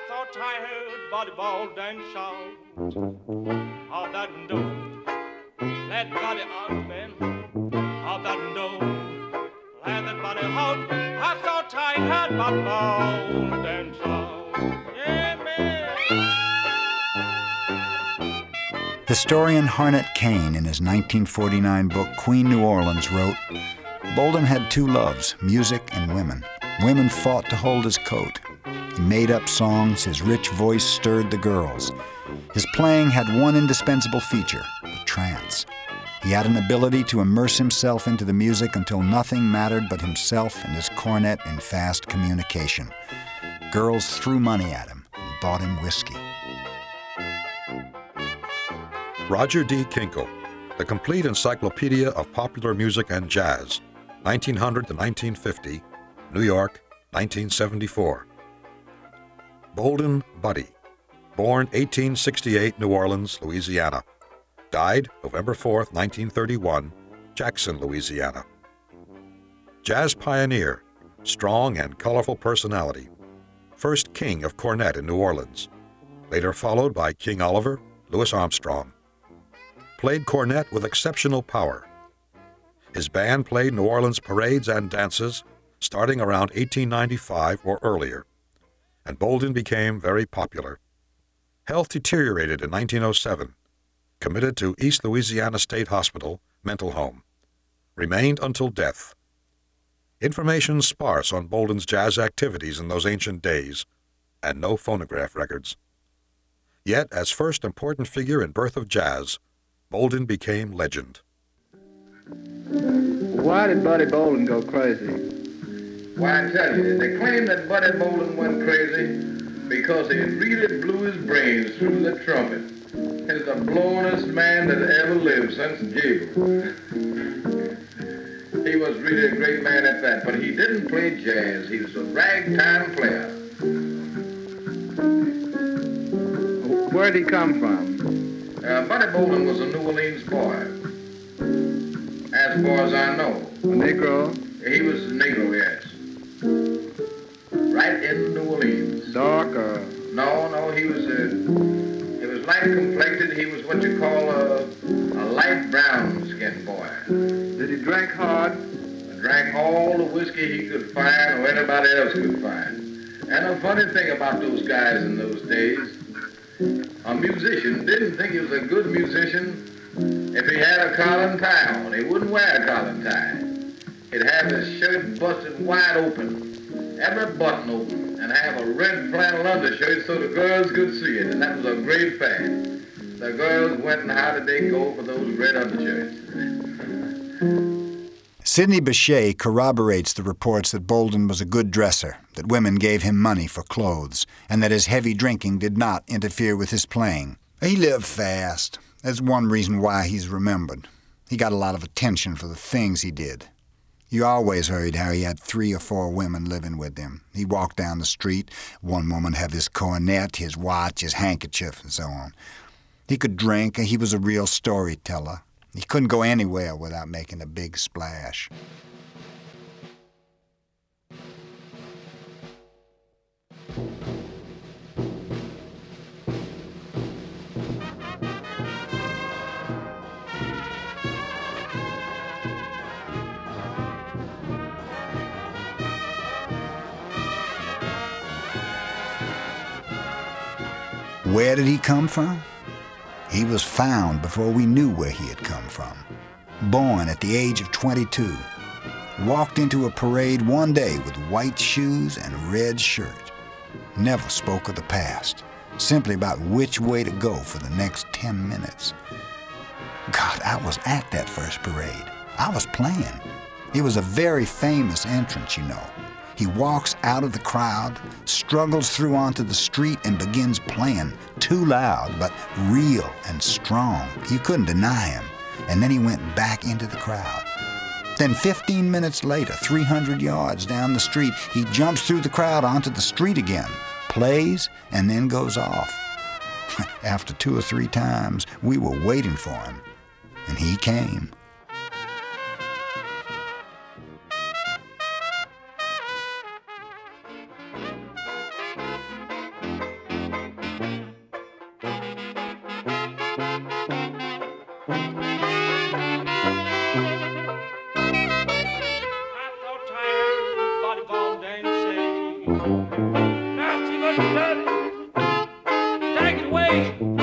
saw tired body bald and shout. All that do, let body open. All that do, let that body hold. I saw tired body bald and shout. Yeah, man. Historian Harnett Kane, in his 1949 book Queen New Orleans, wrote, Bolden had two loves, music and women. Women fought to hold his coat. He made up songs, his rich voice stirred the girls. His playing had one indispensable feature, the trance. He had an ability to immerse himself into the music until nothing mattered but himself and his cornet in fast communication. Girls threw money at him and bought him whiskey. Roger D. Kinkle, The Complete Encyclopedia of Popular Music and Jazz, 1900 to 1950, New York, 1974. Bolden Buddy, born 1868, New Orleans, Louisiana. Died November 4, 1931, Jackson, Louisiana. Jazz pioneer, strong and colorful personality. First king of cornet in New Orleans. Later followed by King Oliver, Louis Armstrong. Played cornet with exceptional power. His band played New Orleans parades and dances starting around 1895 or earlier, and Bolden became very popular. Health deteriorated in 1907. Committed to East Louisiana State Hospital, mental home. Remained until death. Information sparse on Bolden's jazz activities in those ancient days, and no phonograph records. Yet, as first important figure in birth of jazz, Bolden became legend. Why did Buddy Bolden go crazy? Why, I tell you, they claim that Buddy Bolden went crazy because he really blew his brains through the trumpet. He's the blowingest man that ever lived since Gable. He was really a great man at that, but he didn't play jazz. He was a ragtime player. Where'd he come from? Buddy Bolden was a New Orleans boy, as far as I know. A Negro? He was a Negro, yes. Right in New Orleans. Dark or? No, he was light complected. He was what you call a light brown skinned boy. Did he drink hard? Drank all the whiskey he could find or anybody else could find. And a funny thing about those guys in those days, a musician didn't think he was a good musician if he had a collar and tie on. He wouldn't wear a collar and tie. He'd have his shirt busted wide open, every button open, and have a red flannel undershirt so the girls could see it, and that was a great fact. The girls went and how did they go for those red undershirts? Sidney Bechet corroborates the reports that Bolden was a good dresser, that women gave him money for clothes, and that his heavy drinking did not interfere with his playing. He lived fast. That's one reason why he's remembered. He got a lot of attention for the things he did. You always heard how he had 3 or 4 women living with him. He walked down the street. One woman had his cornet, his watch, his handkerchief, and so on. He could drink, and he was a real storyteller. He couldn't go anywhere without making a big splash. Where did he come from? He was found before we knew where he had come from. Born at the age of 22. Walked into a parade one day with white shoes and red shirt. Never spoke of the past, simply about which way to go for the next 10 minutes. God, I was at that first parade. I was playing. It was a very famous entrance, you know. He walks out of the crowd, struggles through onto the street, and begins playing, too loud, but real and strong. You couldn't deny him. And then he went back into the crowd. Then 15 minutes later, 300 yards down the street, he jumps through the crowd onto the street again, plays, and then goes off. After 2 or 3 times, we were waiting for him, and he came. Nasty but dirty. Take it away.